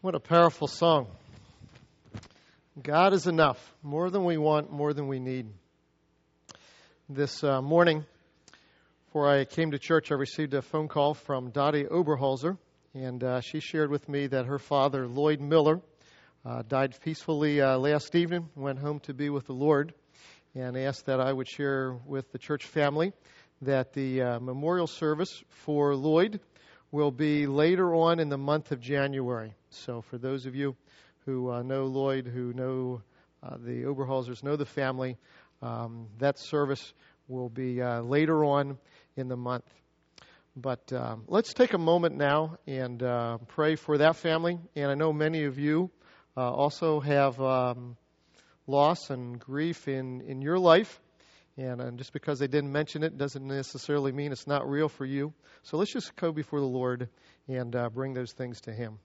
What a powerful song. God is enough, more than we want, more than we need. This morning, before I came to church, I received a phone call from Dottie Oberholzer, and she shared with me that her father, Lloyd Miller, died peacefully last evening, went home to be with the Lord, and asked that I would share with the church family that the memorial service for Lloyd will be later on in the month of January. So for those of you who know Lloyd, who know the Oberholzers, know the family, that service will be later on in the month. But let's take a moment now and pray for that family. And I know many of you also have loss and grief in your life. And just because they didn't mention it doesn't necessarily mean it's not real for you. So let's just go before the Lord and bring those things to Him.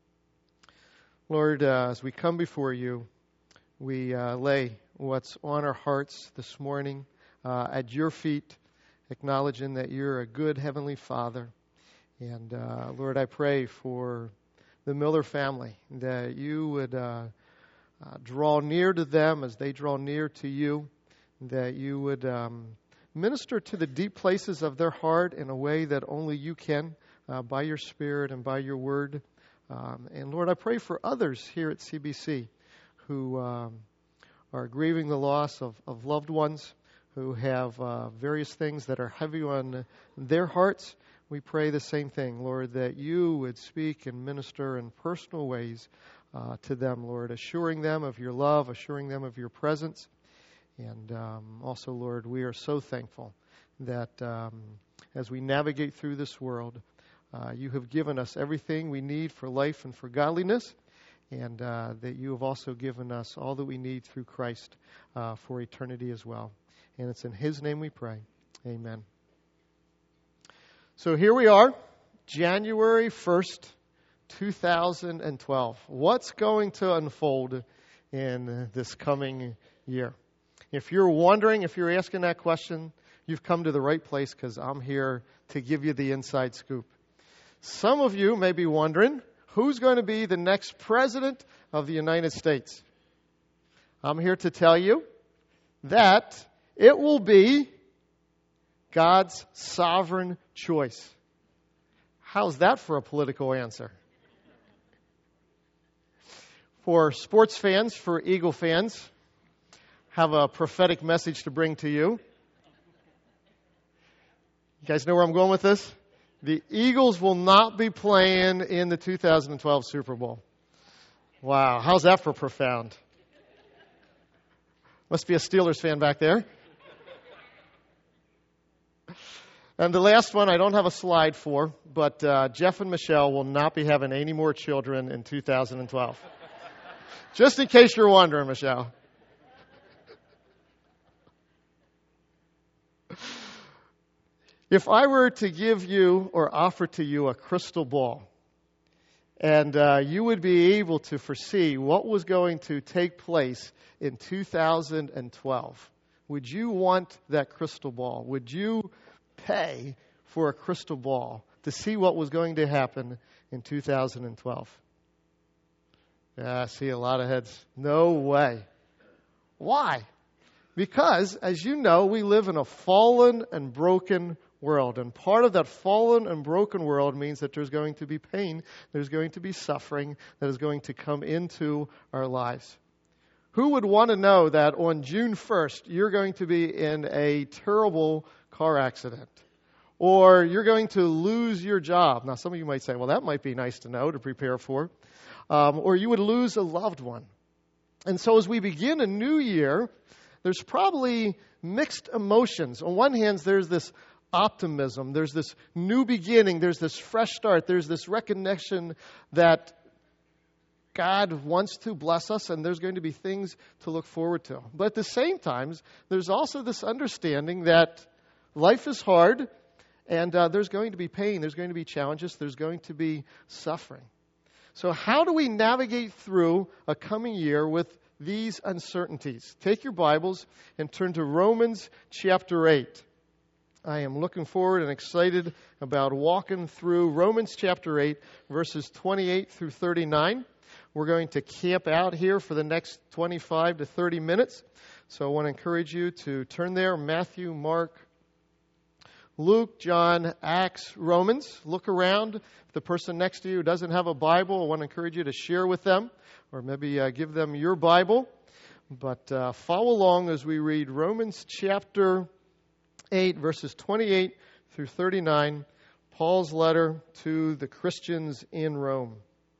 Lord, as we come before you, we lay what's on our hearts this morning at your feet, acknowledging that you're a good Heavenly Father. And Lord, I pray for the Miller family, that you would draw near to them as they draw near to you, that you would minister to the deep places of their heart in a way that only you can, by your Spirit and by your word. And Lord, I pray for others here at CBC who are grieving the loss of loved ones, who have various things that are heavy on their hearts. We pray the same thing, Lord, that you would speak and minister in personal ways to them, Lord, assuring them of your love, assuring them of your presence. And also, Lord, we are so thankful that as we navigate through this world, you have given us everything we need for life and for godliness, and that you have also given us all that we need through Christ for eternity as well. And it's in His name we pray. Amen. So here we are, January 1st, 2012. What's going to unfold in this coming year? If you're wondering, if you're asking that question, you've come to the right place, because I'm here to give you the inside scoop. Some of you may be wondering, who's going to be the next president of the United States? I'm here to tell you that it will be God's sovereign choice. How's that for a political answer? For sports fans, for Eagle fans, have a prophetic message to bring to you. You guys know where I'm going with this? The Eagles will not be playing in the 2012 Super Bowl. Wow, how's that for profound? Must be a Steelers fan back there. And the last one I don't have a slide for, but Jeff and Michelle will not be having any more children in 2012. Just in case you're wondering, Michelle. If I were to give you or offer to you a crystal ball, and you would be able to foresee what was going to take place in 2012, would you want that crystal ball? Would you pay for a crystal ball to see what was going to happen in 2012? Yeah, I see a lot of heads. No way. Why? Because, as you know, we live in a fallen and broken world. And part of that fallen and broken world means that there's going to be pain, there's going to be suffering that is going to come into our lives. Who would want to know that on June 1st, you're going to be in a terrible car accident? Or you're going to lose your job? Now, some of you might say, well, that might be nice to know, to prepare for. Or you would lose a loved one. And so as we begin a new year, there's probably mixed emotions. On one hand, there's this optimism, there's this new beginning, there's this fresh start, there's this recognition that God wants to bless us and there's going to be things to look forward to. But at the same time, there's also this understanding that life is hard and there's going to be pain, there's going to be challenges, there's going to be suffering. So how do we navigate through a coming year with these uncertainties? Take your Bibles and turn to Romans chapter 8. I am looking forward and excited about walking through Romans chapter 8, verses 28 through 39. We're going to camp out here for the next 25 to 30 minutes. So I want to encourage you to turn there. Matthew, Mark, Luke, John, Acts, Romans. Look around. If the person next to you doesn't have a Bible, I want to encourage you to share with them, or maybe give them your Bible. But follow along as we read Romans chapter 8, verses 28 through 39, Paul's letter to the Christians in Rome.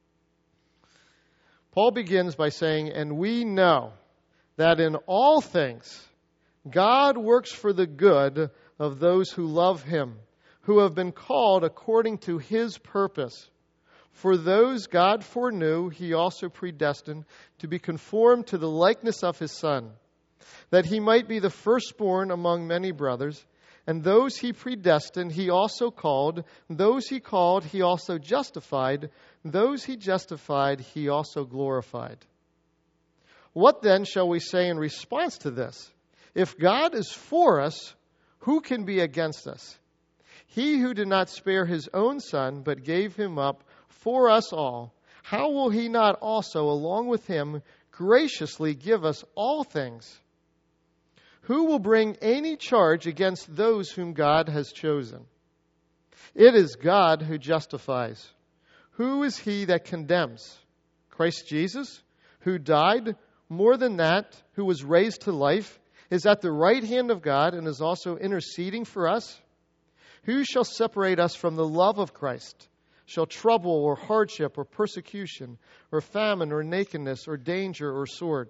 Paul begins by saying, "And we know that in all things God works for the good of those who love Him, who have been called according to His purpose. For those God foreknew, He also predestined to be conformed to the likeness of His Son, that He might be the firstborn among many brothers. And those He predestined, He also called. Those He called, He also justified. Those He justified, He also glorified." What then shall we say in response to this? If God is for us, who can be against us? He who did not spare His own Son, but gave Him up for us all, how will He not also, along with Him, graciously give us all things? Who will bring any charge against those whom God has chosen? It is God who justifies. Who is he that condemns? Christ Jesus, who died, more than that, who was raised to life, is at the right hand of God and is also interceding for us. Who shall separate us from the love of Christ? Shall trouble or hardship or persecution or famine or nakedness or danger or sword?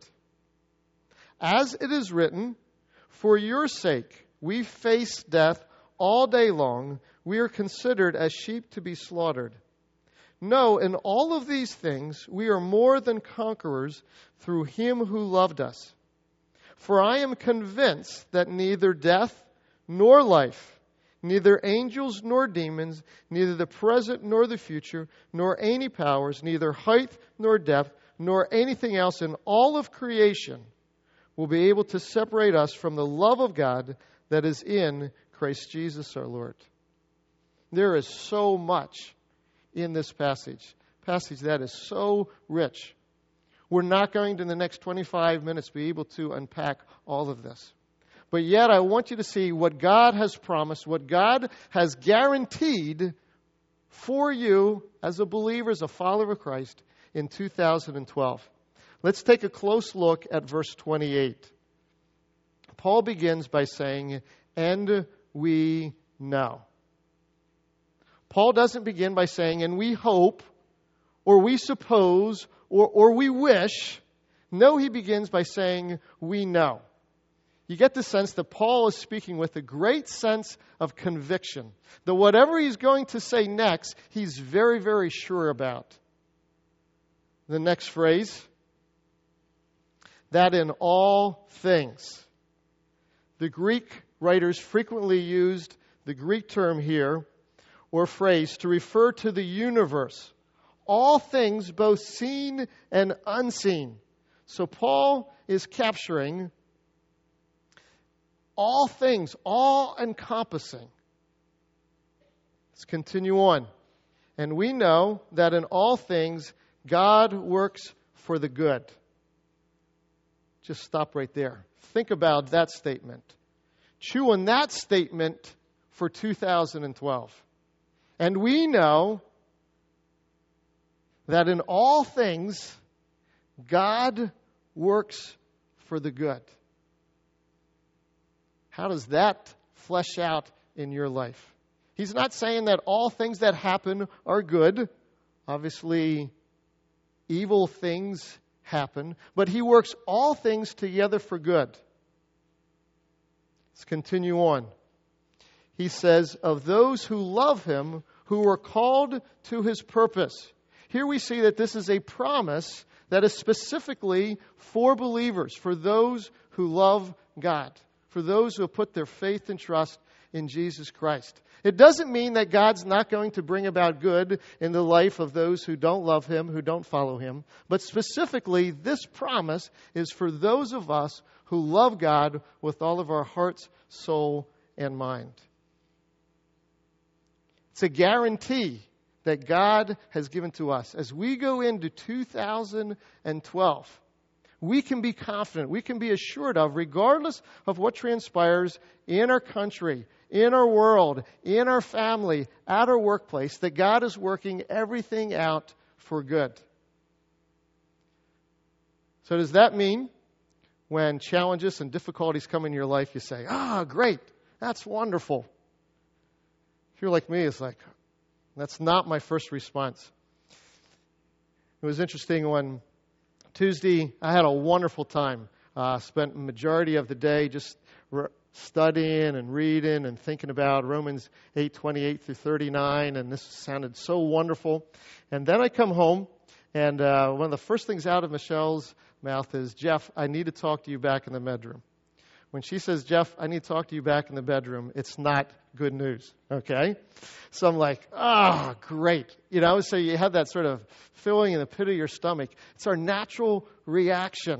As it is written, "For your sake we face death all day long. We are considered as sheep to be slaughtered. No, in all of these things we are more than conquerors through Him who loved us. For I am convinced that neither death nor life, neither angels nor demons, neither the present nor the future, nor any powers, neither height nor depth, nor anything else in all of creation will be able to separate us from the love of God that is in Christ Jesus our Lord." There is so much in this passage that is so rich. We're not going to, in the next 25 minutes, be able to unpack all of this. But yet I want you to see what God has promised, what God has guaranteed for you as a believer, as a follower of Christ in 2012. Let's take a close look at verse 28. Paul begins by saying, "And we know." Paul doesn't begin by saying, "and we hope," or "we suppose," or "we wish." No, he begins by saying, "we know." You get the sense that Paul is speaking with a great sense of conviction, that whatever he's going to say next, he's very, very sure about. The next phrase, "that in all things." The Greek writers frequently used the Greek term here, or phrase, to refer to the universe. All things, both seen and unseen. So Paul is capturing all things, all-encompassing. Let's continue on. "And we know that in all things God works for the good." Just stop right there. Think about that statement. Chew on that statement for 2012. And we know that in all things God works for the good. How does that flesh out in your life? He's not saying that all things that happen are good. Obviously, evil things happen, but He works all things together for good. Let's continue on. He says, "of those who love Him, who are called to His purpose." Here we see that this is a promise that is specifically for believers, for those who love God, for those who have put their faith and trust in Jesus Christ. It doesn't mean that God's not going to bring about good in the life of those who don't love Him, who don't follow Him. But specifically, this promise is for those of us who love God with all of our hearts, soul, and mind. It's a guarantee that God has given to us. As we go into 2012, we can be confident, we can be assured of, regardless of what transpires in our country, in our world, in our family, at our workplace, that God is working everything out for good. So does that mean when challenges and difficulties come in your life, you say, great, that's wonderful? If you're like me, it's like, that's not my first response. It was interesting when Tuesday, I had a wonderful time. Spent the majority of the day just studying and reading and thinking about Romans 8:28 through 39, and this sounded so wonderful. And then I come home, and one of the first things out of Michelle's mouth is, Jeff, I need to talk to you back in the bedroom. When she says, Jeff, I need to talk to you back in the bedroom, it's not good news, okay? So I'm like, great. So you have that sort of feeling in the pit of your stomach. It's our natural reaction.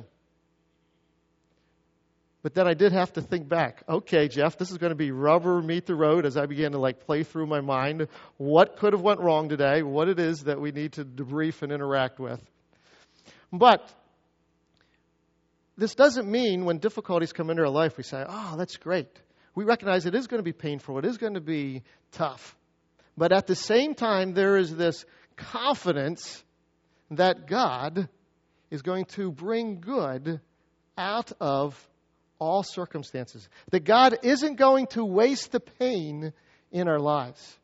But then I did have to think back. Okay, Jeff, this is going to be rubber meet the road as I began to play through my mind what could have went wrong today, what it is that we need to debrief and interact with. But this doesn't mean when difficulties come into our life, we say, that's great. We recognize it is going to be painful. It is going to be tough. But at the same time, there is this confidence that God is going to bring good out of all circumstances. That God isn't going to waste the pain in our lives.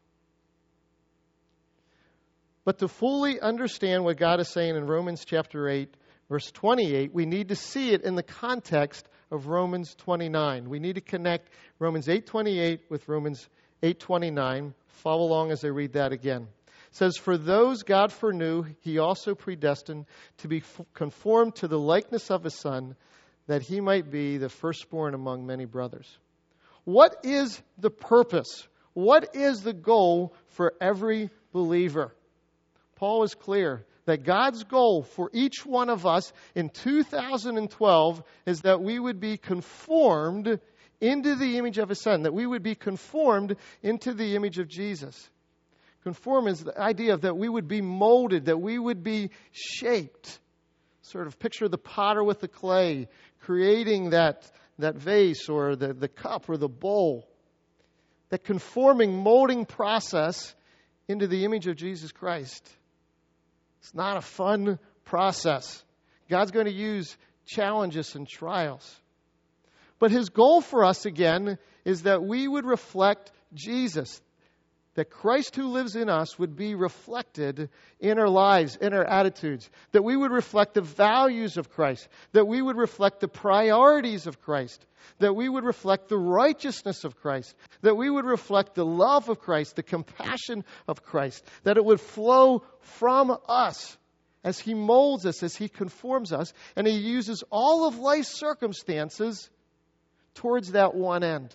But to fully understand what God is saying in Romans chapter 8, verse 28, we need to see it in the context of Romans 29. We need to connect Romans 8:28 with Romans 8:29. Follow along as I read that again. It says, for those God foreknew, he also predestined to be conformed to the likeness of his Son, that he might be the firstborn among many brothers. What is the purpose? What is the goal for every believer? Paul is clear that God's goal for each one of us in 2012 is that we would be conformed into the image of his Son, that we would be conformed into the image of Jesus. Conform is the idea of that we would be molded, that we would be shaped. Sort of picture the potter with the clay, creating that vase or the cup or the bowl. That conforming, molding process into the image of Jesus Christ. It's not a fun process. God's going to use challenges and trials. But his goal for us, again, is that we would reflect Jesus. That Christ who lives in us would be reflected in our lives, in our attitudes. That we would reflect the values of Christ. That we would reflect the priorities of Christ. That we would reflect the righteousness of Christ. That we would reflect the love of Christ, the compassion of Christ. That it would flow from us as he molds us, as he conforms us. And he uses all of life's circumstances towards that one end.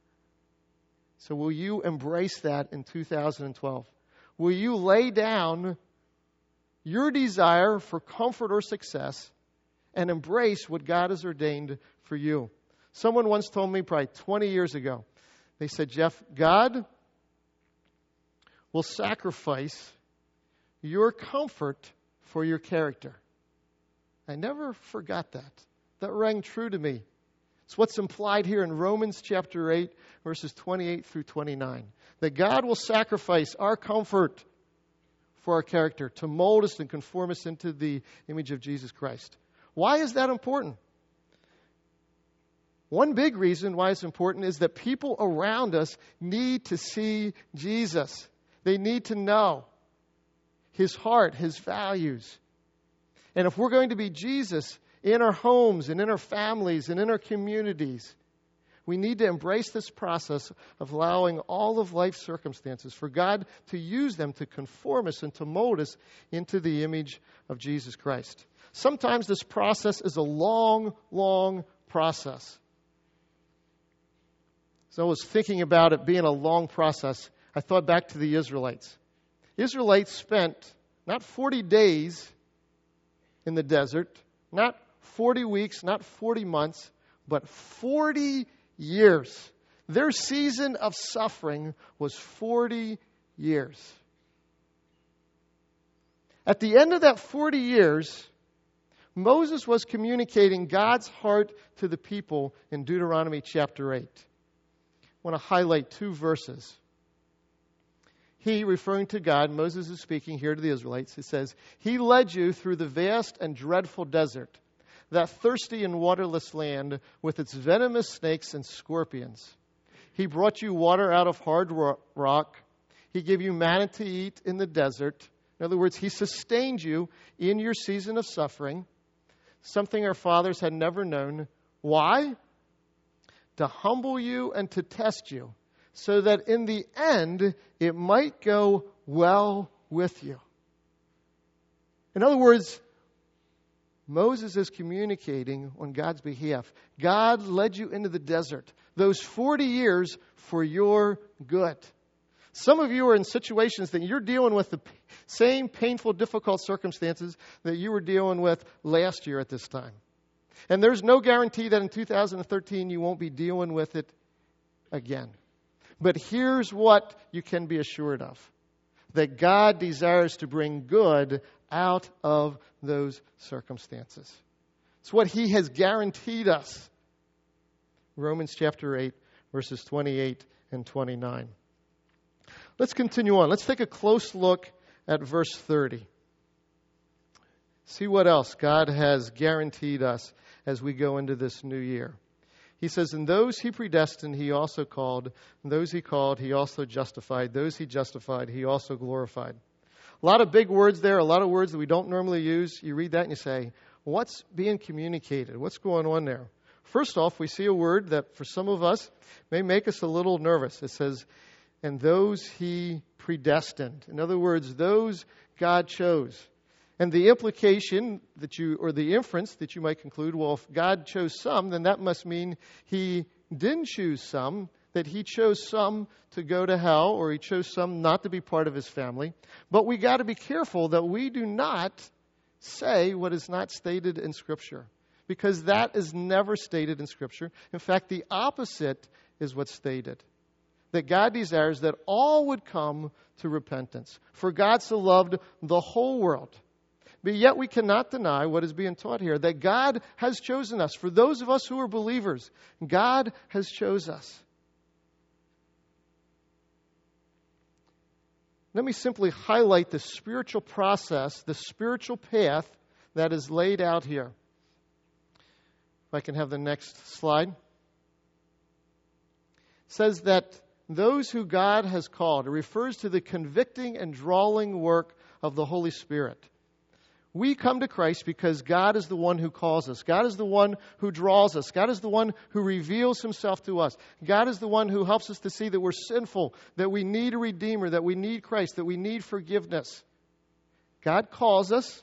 So will you embrace that in 2012? Will you lay down your desire for comfort or success and embrace what God has ordained for you? Someone once told me probably 20 years ago, they said, Jeff, God will sacrifice your comfort for your character. I never forgot that. That rang true to me. It's what's implied here in Romans chapter 8, verses 28 through 29. That God will sacrifice our comfort for our character to mold us and conform us into the image of Jesus Christ. Why is that important? One big reason why it's important is that people around us need to see Jesus. They need to know his heart, his values. And if we're going to be Jesus in our homes and in our families and in our communities, we need to embrace this process of allowing all of life's circumstances for God to use them to conform us and to mold us into the image of Jesus Christ. Sometimes this process is a long, long process. So I was thinking about it being a long process. I thought back to the Israelites. Israelites spent not 40 days in the desert, not 40 weeks, not 40 months, but 40 years. Their season of suffering was 40 years. At the end of that 40 years, Moses was communicating God's heart to the people in Deuteronomy chapter 8. I want to highlight 2 verses. He, referring to God, Moses is speaking here to the Israelites. He says, He led you through the vast and dreadful desert, that thirsty and waterless land with its venomous snakes and scorpions. He brought you water out of hard rock. He gave you manna to eat in the desert. In other words, He sustained you in your season of suffering, something our fathers had never known. Why? To humble you and to test you, so that in the end it might go well with you. In other words, Moses is communicating on God's behalf. God led you into the desert, those 40 years for your good. Some of you are in situations that you're dealing with the same painful, difficult circumstances that you were dealing with last year at this time. And there's no guarantee that in 2013 you won't be dealing with it again. But here's what you can be assured of. That God desires to bring good out of those circumstances. It's what He has guaranteed us. Romans chapter 8, verses 28 and 29. Let's continue on. Let's take a close look at verse 30. See what else God has guaranteed us as we go into this new year. He says, and those He predestined, He also called. And those He called, He also justified. Those He justified, He also glorified. A lot of big words there, a lot of words that we don't normally use. You read that and you say, what's being communicated? What's going on there? First off, we see a word that for some of us may make us a little nervous. It says, and those He predestined. In other words, those God chose. And the implication the inference that you might conclude, well, if God chose some, then that must mean He didn't choose some, that He chose some to go to hell, or He chose some not to be part of His family. But we got to be careful that we do not say what is not stated in Scripture, because that is never stated in Scripture. In fact, the opposite is what's stated. That God desires that all would come to repentance. For God so loved the whole world. But yet we cannot deny what is being taught here, that God has chosen us. For those of us who are believers, God has chosen us. Let me simply highlight the spiritual process, the spiritual path that is laid out here. If I can have the next slide. It says that those who God has called, it refers to the convicting and drawing work of the Holy Spirit. We come to Christ because God is the one who calls us. God is the one who draws us. God is the one who reveals Himself to us. God is the one who helps us to see that we're sinful, that we need a Redeemer, that we need Christ, that we need forgiveness. God calls us.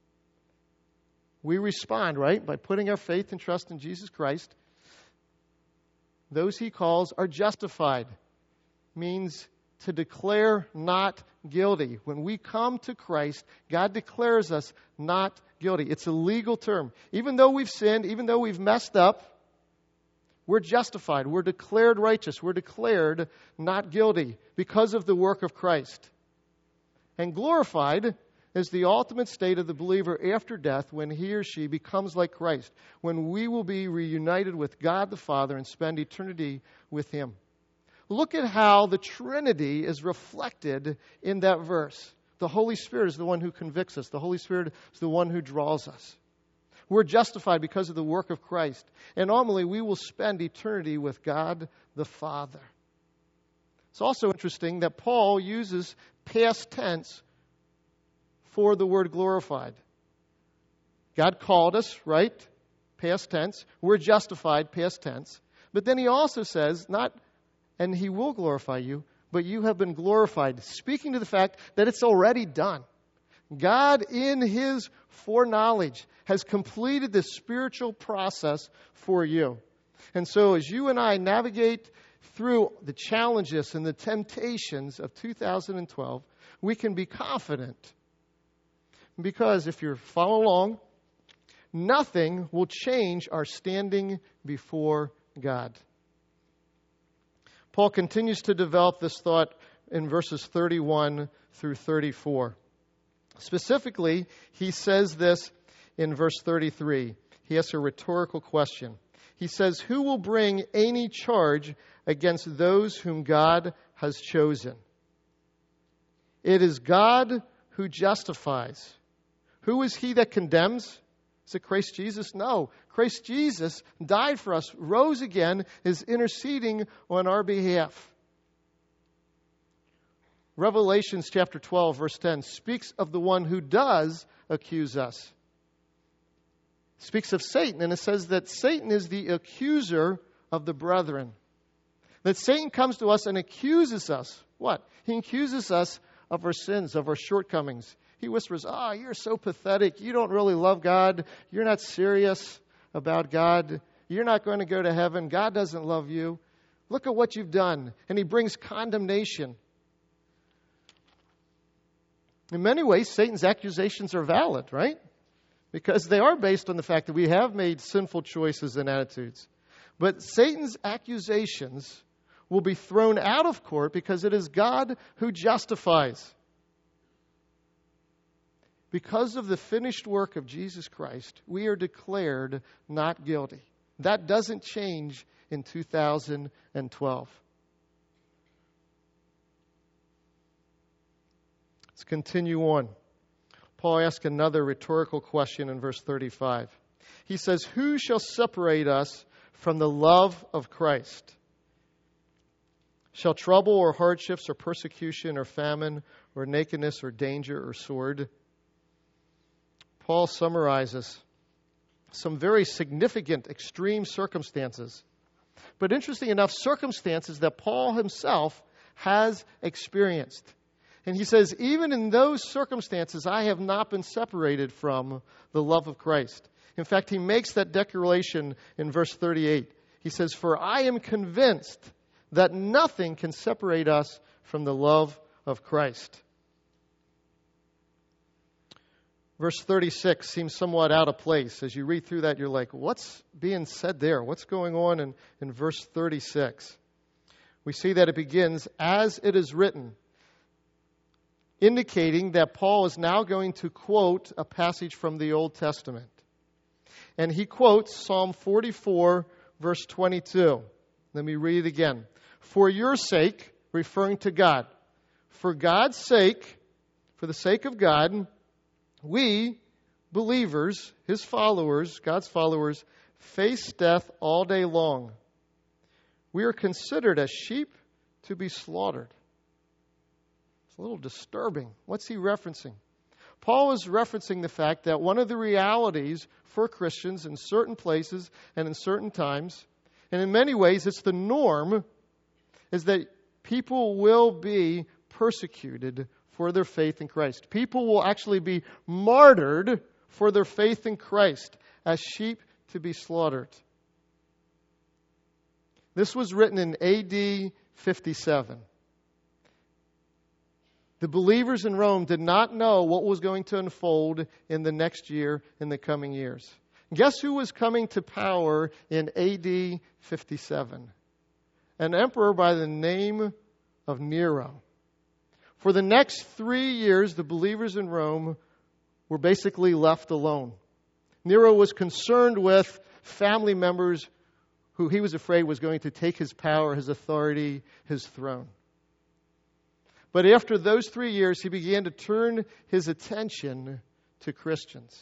We respond, right, by putting our faith and trust in Jesus Christ. Those He calls are justified. Means to declare not guilty. When we come to Christ, God declares us not guilty. It's a legal term. Even though we've sinned, even though we've messed up, we're justified. We're declared righteous. We're declared not guilty because of the work of Christ. And glorified is the ultimate state of the believer after death, when he or she becomes like Christ, when we will be reunited with God the Father and spend eternity with Him. Look at how the Trinity is reflected in that verse. The Holy Spirit is the one who convicts us. The Holy Spirit is the one who draws us. We're justified because of the work of Christ. And ultimately, we will spend eternity with God the Father. It's also interesting that Paul uses past tense for the word glorified. God called us, right? Past tense. We're justified, past tense. But then he also says, and He will glorify you, but you have been glorified, speaking to the fact that it's already done. God, in His foreknowledge, has completed this spiritual process for you. And so as you and I navigate through the challenges and the temptations of 2012, we can be confident. Because if you're following along, nothing will change our standing before God. Paul continues to develop this thought in verses 31 through 34. Specifically, he says this in verse 33. He asks a rhetorical question. He says, "Who will bring any charge against those whom God has chosen? It is God who justifies. Who is he that condemns? Is it Christ Jesus? No. Christ Jesus died for us, rose again, is interceding on our behalf." Revelations chapter 12, verse 10 speaks of the one who does accuse us. Speaks of Satan, and it says that Satan is the accuser of the brethren. That Satan comes to us and accuses us. What? He accuses us of our sins, of our shortcomings. He whispers, you're so pathetic. You don't really love God. You're not serious about God. You're not going to go to heaven. God doesn't love you. Look at what you've done. And he brings condemnation. In many ways, Satan's accusations are valid, right? Because they are based on the fact that we have made sinful choices and attitudes. But Satan's accusations will be thrown out of court because it is God who justifies. Because of the finished work of Jesus Christ, we are declared not guilty. That doesn't change in 2012. Let's continue on. Paul asks another rhetorical question in verse 35. He says, "Who shall separate us from the love of Christ? Shall trouble or hardships or persecution or famine or nakedness or danger or sword?" Paul summarizes some very significant extreme circumstances. But interesting enough, circumstances that Paul himself has experienced. And he says, even in those circumstances, I have not been separated from the love of Christ. In fact, he makes that declaration in verse 38. He says, "For I am convinced that nothing can separate us from the love of Christ." Verse 36 seems somewhat out of place. As you read through that, you're like, what's being said there? What's going on in verse 36? We see that it begins, "As it is written," indicating that Paul is now going to quote a passage from the Old Testament. And he quotes Psalm 44, verse 22. Let me read it again. "For your sake," referring to God, "for God's sake, for the sake of God, we, believers, His followers, God's followers, face death all day long. We are considered as sheep to be slaughtered." It's a little disturbing. What's he referencing? Paul is referencing the fact that one of the realities for Christians in certain places and in certain times, and in many ways it's the norm, is that people will be persecuted for their faith in Christ. People will actually be martyred for their faith in Christ as sheep to be slaughtered. This was written in AD 57. The believers in Rome did not know what was going to unfold in the next year, in the coming years. Guess who was coming to power in AD 57? An emperor by the name of Nero. For the next 3 years, the believers in Rome were basically left alone. Nero was concerned with family members who he was afraid was going to take his power, his authority, his throne. But after those 3 years, he began to turn his attention to Christians.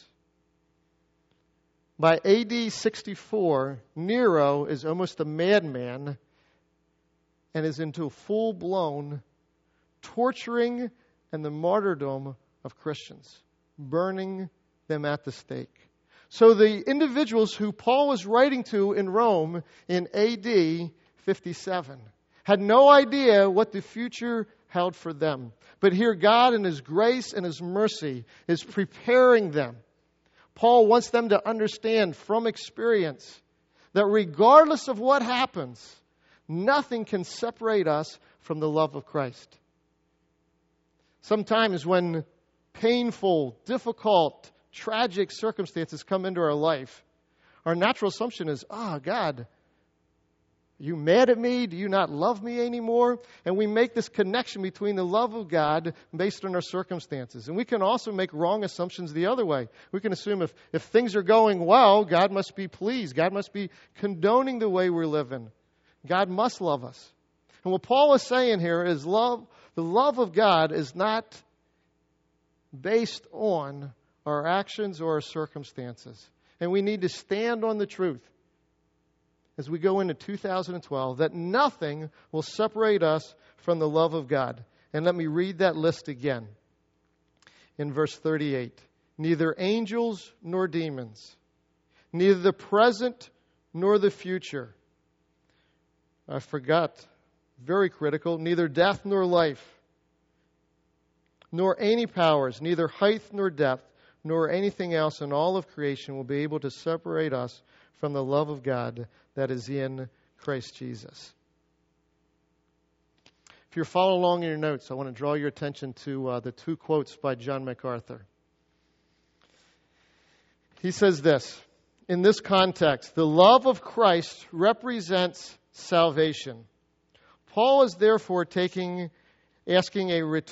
By AD 64, Nero is almost a madman and is into full-blown torturing and the martyrdom of Christians, burning them at the stake. So the individuals who Paul was writing to in Rome in AD 57 had no idea what the future held for them. But here God in His grace and His mercy is preparing them. Paul wants them to understand from experience that regardless of what happens, nothing can separate us from the love of Christ. Sometimes when painful, difficult, tragic circumstances come into our life, our natural assumption is, God, Are you mad at me? Do you not love me anymore? And we make this connection between the love of God based on our circumstances. And we can also make wrong assumptions the other way. We can assume if things are going well, God must be pleased. God must be condoning the way we're living. God must love us. And what Paul is saying here is love. The love of God is not based on our actions or our circumstances. And we need to stand on the truth as we go into 2012, that nothing will separate us from the love of God. And let me read that list again. In verse 38, neither angels nor demons, neither the present nor the future. I forgot, very critical, neither death nor life, nor any powers, neither height nor depth, nor anything else in all of creation will be able to separate us from the love of God that is in Christ Jesus. If you're following along in your notes, I want to draw your attention to the two quotes by John MacArthur. He says this, in this context, the love of Christ represents salvation. Paul is therefore asking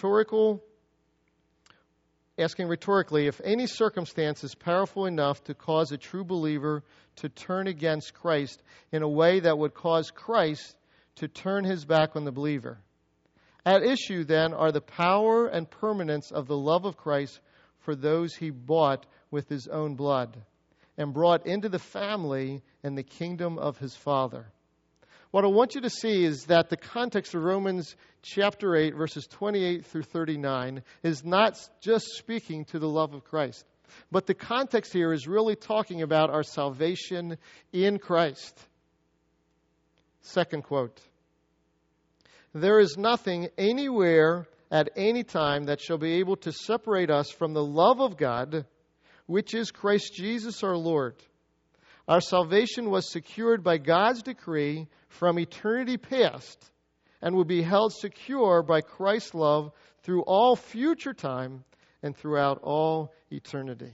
rhetorically if any circumstance is powerful enough to cause a true believer to turn against Christ in a way that would cause Christ to turn his back on the believer. At issue, then, are the power and permanence of the love of Christ for those he bought with his own blood and brought into the family and the kingdom of his Father. What I want you to see is that the context of Romans chapter 8, verses 28 through 39, is not just speaking to the love of Christ. But the context here is really talking about our salvation in Christ. Second quote. There is nothing anywhere at any time that shall be able to separate us from the love of God, which is Christ Jesus our Lord. Our salvation was secured by God's decree from eternity past and will be held secure by Christ's love through all future time and throughout all eternity.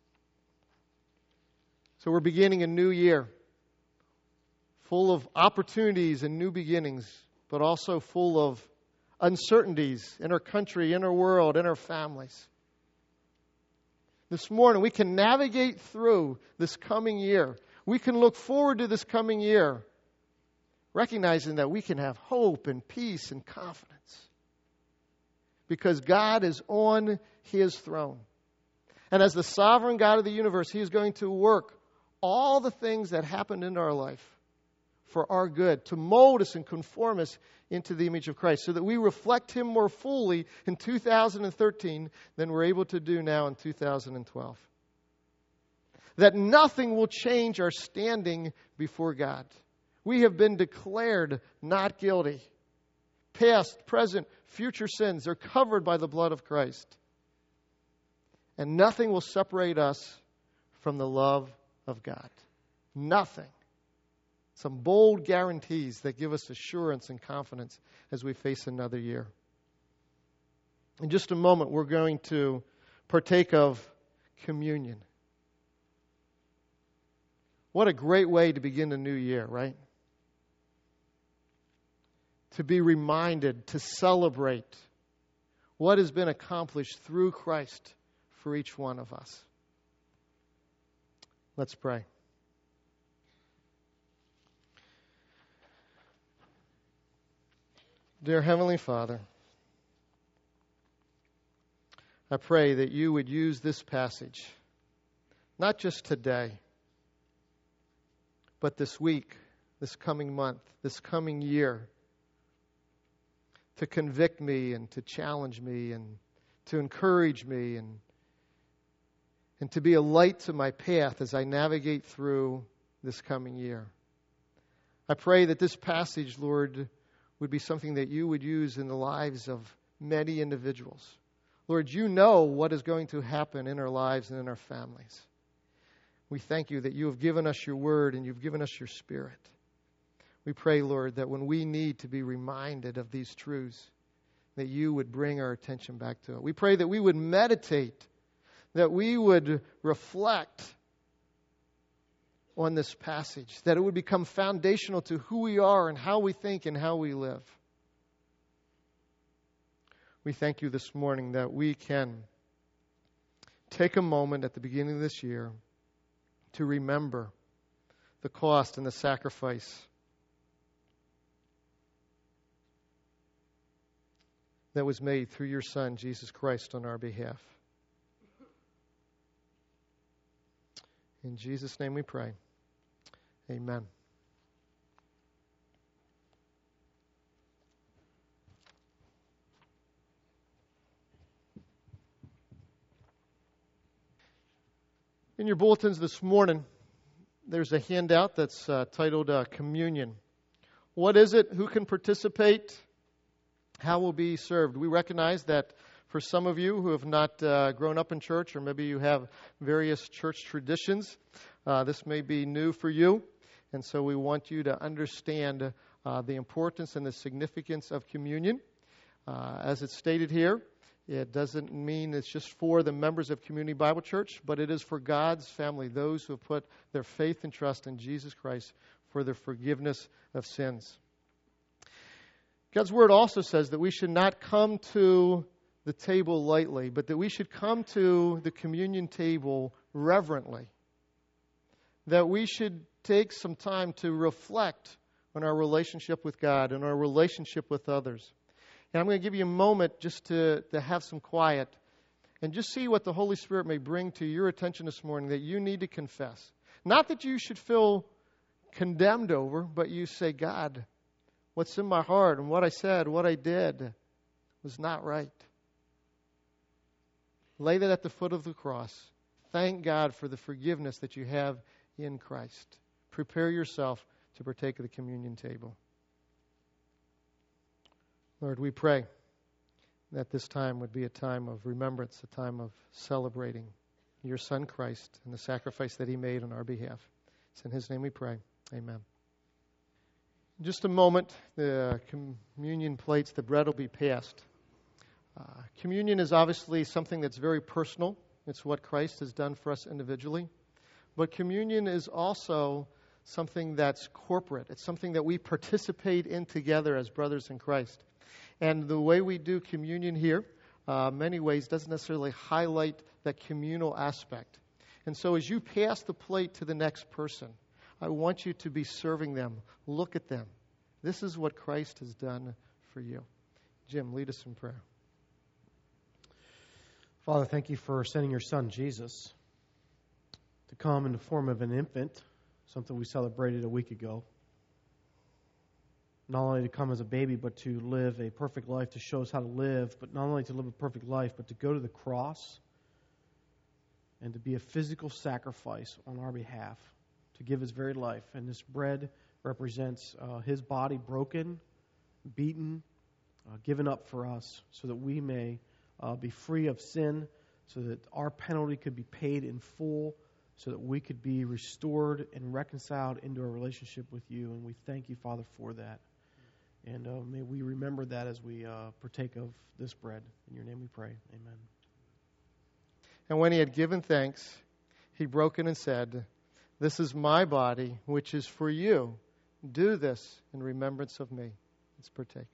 So we're beginning a new year full of opportunities and new beginnings, but also full of uncertainties in our country, in our world, in our families. This morning, we can navigate through this coming year. We can look forward to this coming year, recognizing that we can have hope and peace and confidence because God is on His throne. And as the sovereign God of the universe, He is going to work all the things that happened in our life for our good, to mold us and conform us into the image of Christ so that we reflect Him more fully in 2013 than we're able to do now in 2012. That nothing will change our standing before God. We have been declared not guilty. Past, present, future sins are covered by the blood of Christ. And nothing will separate us from the love of God. Nothing. Some bold guarantees that give us assurance and confidence as we face another year. In just a moment, we're going to partake of communion. What a great way to begin a new year, right? To be reminded, to celebrate what has been accomplished through Christ for each one of us. Let's pray. Dear Heavenly Father, I pray that you would use this passage, not just today, but this week, this coming month, this coming year, to convict me and to challenge me and to encourage me and to be a light to my path as I navigate through this coming year. I pray that this passage, Lord, would be something that you would use in the lives of many individuals. Lord, you know what is going to happen in our lives and in our families. We thank you that you have given us your word and you've given us your Spirit. We pray, Lord, that when we need to be reminded of these truths, that you would bring our attention back to it. We pray that we would meditate, that we would reflect on this passage, that it would become foundational to who we are and how we think and how we live. We thank you this morning that we can take a moment at the beginning of this year to remember the cost and the sacrifice that was made through your Son, Jesus Christ, on our behalf. In Jesus' name we pray. Amen. In your bulletins this morning, there's a handout that's titled Communion. What is it? Who can participate? How will be served? We recognize that for some of you who have not grown up in church, or maybe you have various church traditions, this may be new for you. And so we want you to understand the importance and the significance of communion. As it's stated here, it doesn't mean it's just for the members of Community Bible Church, but it is for God's family, those who have put their faith and trust in Jesus Christ for the forgiveness of sins. God's Word also says that we should not come to the table lightly, but that we should come to the communion table reverently. That we should take some time to reflect on our relationship with God and our relationship with others. And I'm going to give you a moment just to have some quiet and just see what the Holy Spirit may bring to your attention this morning that you need to confess. Not that you should feel condemned over, but you say, God, what's in my heart and what I said, what I did was not right. Lay that at the foot of the cross. Thank God for the forgiveness that you have in Christ. Prepare yourself to partake of the communion table. Lord, we pray that this time would be a time of remembrance, a time of celebrating your Son Christ and the sacrifice that He made on our behalf. It's in His name we pray. Amen. In just a moment, the communion plates, the bread will be passed. Communion is obviously something that's very personal. It's what Christ has done for us individually. But communion is also something that's corporate. It's something that we participate in together as brothers in Christ. And the way we do communion here, many ways, doesn't necessarily highlight that communal aspect. And so as you pass the plate to the next person, I want you to be serving them. Look at them. This is what Christ has done for you. Jim, lead us in prayer. Father, thank you for sending your Son, Jesus, to come in the form of an infant, something we celebrated a week ago. Not only to come as a baby, but to live a perfect life, to show us how to live, but not only to live a perfect life, but to go to the cross and to be a physical sacrifice on our behalf, to give His very life. And this bread represents His body broken, beaten, given up for us, so that we may be free of sin, so that our penalty could be paid in full, so that we could be restored and reconciled into a relationship with you. And we thank you, Father, for that. And may we remember that as we partake of this bread. In your name we pray. Amen. And when He had given thanks, He broke it and said, "This is my body, which is for you. Do this in remembrance of me." Let's partake.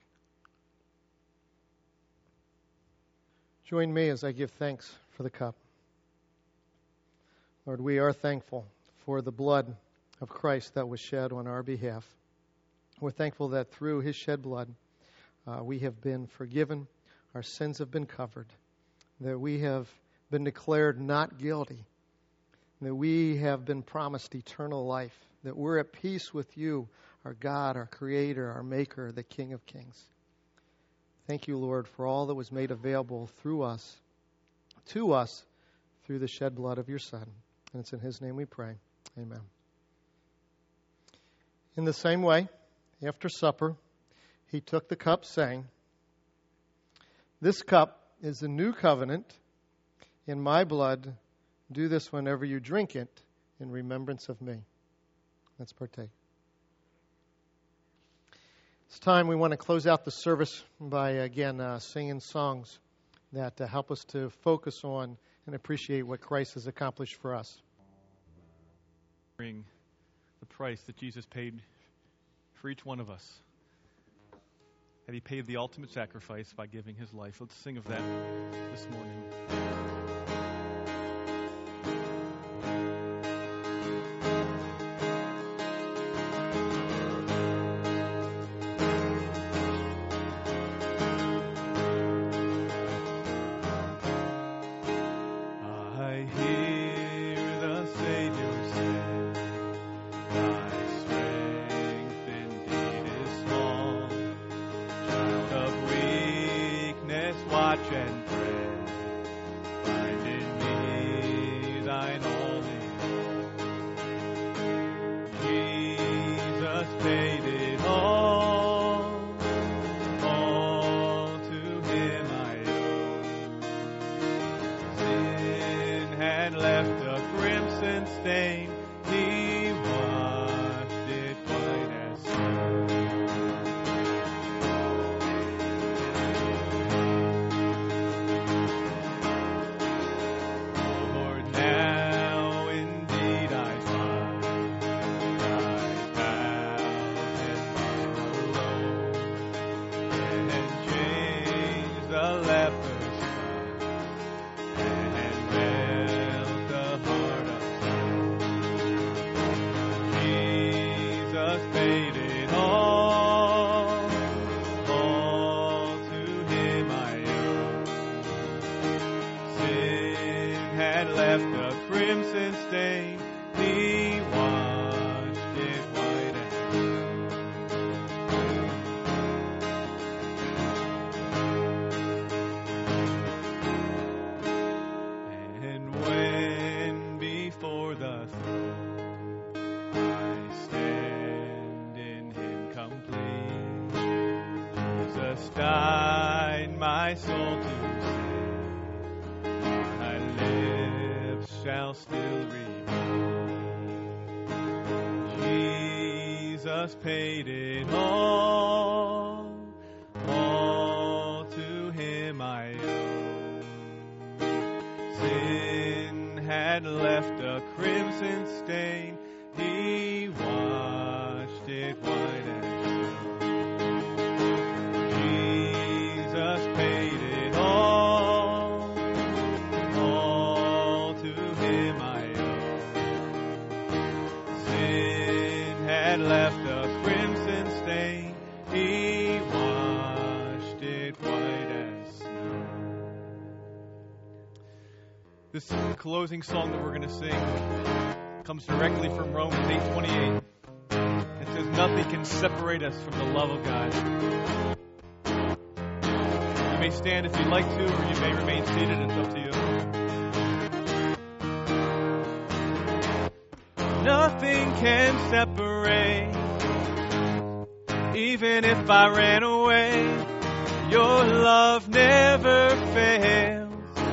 Join me as I give thanks for the cup. Lord, we are thankful for the blood of Christ that was shed on our behalf. We're thankful that through His shed blood, we have been forgiven, our sins have been covered, that we have been declared not guilty, that we have been promised eternal life, that we're at peace with you, our God, our Creator, our Maker, the King of Kings. Thank you, Lord, for all that was made available through us, to us, through the shed blood of your Son. And it's in His name we pray. Amen. In the same way, after supper, He took the cup, saying, "This cup is the new covenant in my blood. Do this whenever you drink it in remembrance of me." Let's partake. It's time we want to close out the service by, again, singing songs that help us to focus on and appreciate what Christ has accomplished for us. the price that Jesus paid for each one of us. That He paid the ultimate sacrifice by giving His life. Let's sing of that this morning. Died my soul to save, my lips shall still remain. Jesus paid it all to Him I owe. Sin had left a crimson stain, He washed it white as snow. Paid it all to Him I owe. Sin had left a crimson stain, He washed it white as snow. This closing song that we're going to sing comes directly from Romans 8:28. It says, "Nothing can separate us from the love of God." You may stand if you'd like to, or you may remain seated. It's up to you. Nothing can separate, even if I ran away. Your love never fails.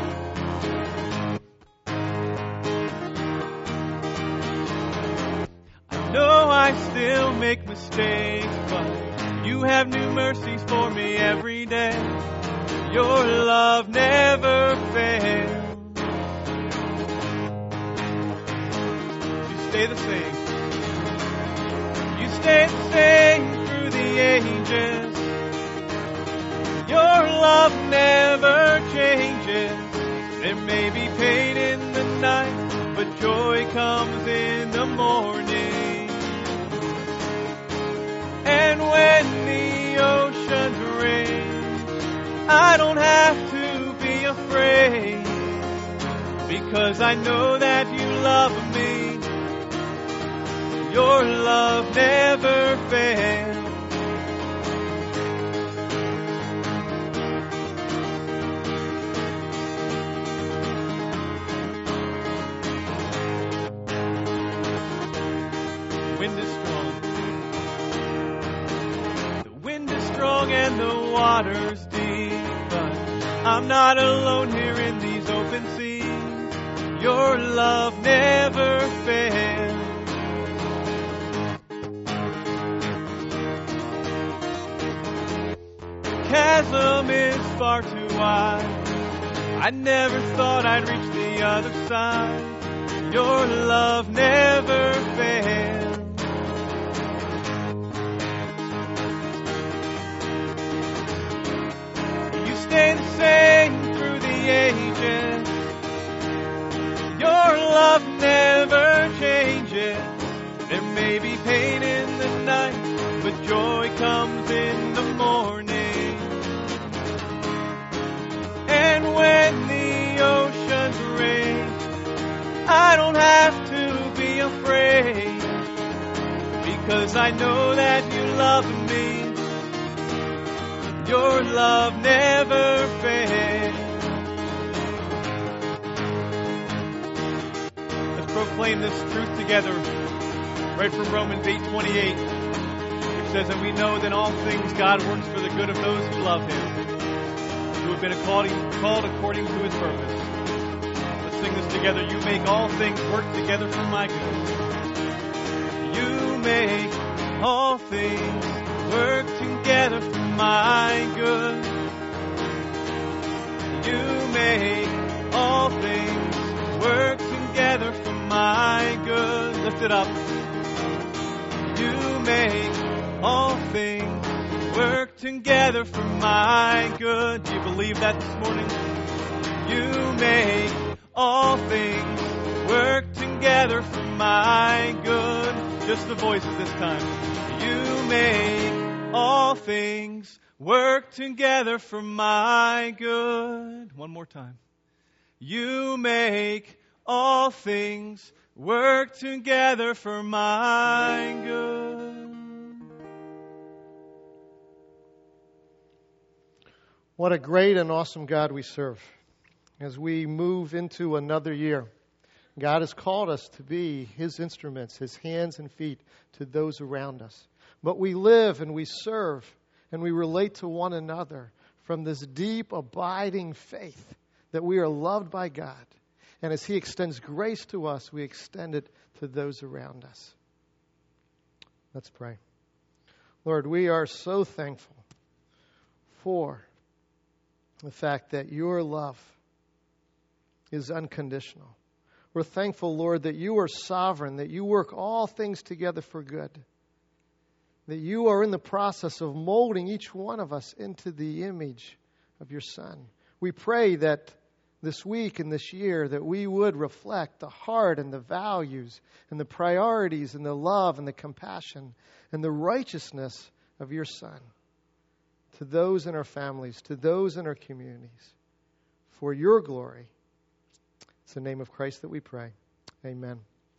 I know I still make mistakes, but You have new mercies for me every day. Your love never fails. You stay the same. You stay the same through the ages. Your love never changes. There may be pain in the night, but joy comes in the morning. And when the oceans rage, I don't have to be afraid, because I know that you love me. Your love never fails. And the water's deep, but I'm not alone here in these open seas. Your love never fails. The chasm is far too wide. I never thought I'd reach the other side. Your love never fails. challenges. There may be pain in the night, but joy comes in the morning. And when the oceans rage, I don't have to be afraid, because I know that you love me. Your love never fades. Let's proclaim this truth together, right from Romans 8:28, which says, and we know that all things God works for the good of those who love Him, who have been called according to His purpose. Let's sing this together. You make all things work together for my good. You make all things work together for my good. You make all things work together for my good. Lift it up. You make all things work together for my good. Do you believe that this morning? You make all things work together for my good. Just the voices this time. You make all things work together for my good. One more time. You make all things work together for my good. What a great and awesome God we serve. As we move into another year, God has called us to be His instruments, His hands and feet to those around us. But we live and we serve and we relate to one another from this deep, abiding faith that we are loved by God. And as He extends grace to us, we extend it to those around us. Let's pray. Lord, we are so thankful for the fact that your love is unconditional. We're thankful, Lord, that you are sovereign, that you work all things together for good, that you are in the process of molding each one of us into the image of your Son. We pray that this week and this year that we would reflect the heart and the values and the priorities and the love and the compassion and the righteousness of your Son to those in our families, to those in our communities, for your glory. It's in the name of Christ that we pray. Amen.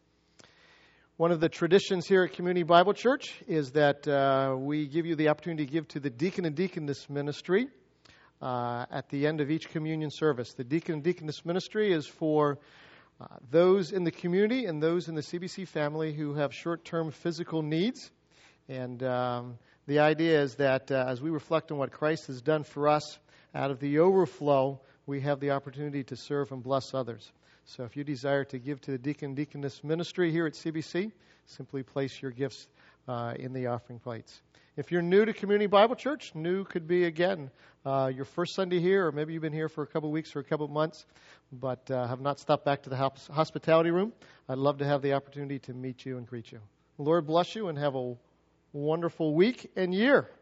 One of the traditions here at Community Bible Church is that we give you the opportunity to give to the deacon and deaconess ministry at the end of each communion service. The deacon and deaconess ministry is for those in the community and those in the CBC family who have short-term physical needs. And the idea is that as we reflect on what Christ has done for us, out of the overflow, we have the opportunity to serve and bless others. So if you desire to give to the deacon and deaconess ministry here at CBC, simply place your gifts in the offering plates. If you're new to Community Bible Church, new could be, again, your first Sunday here, or maybe you've been here for a couple of weeks or a couple of months, but have not stopped back to the hospitality room. I'd love to have the opportunity to meet you and greet you. The Lord bless you and have a wonderful week and year.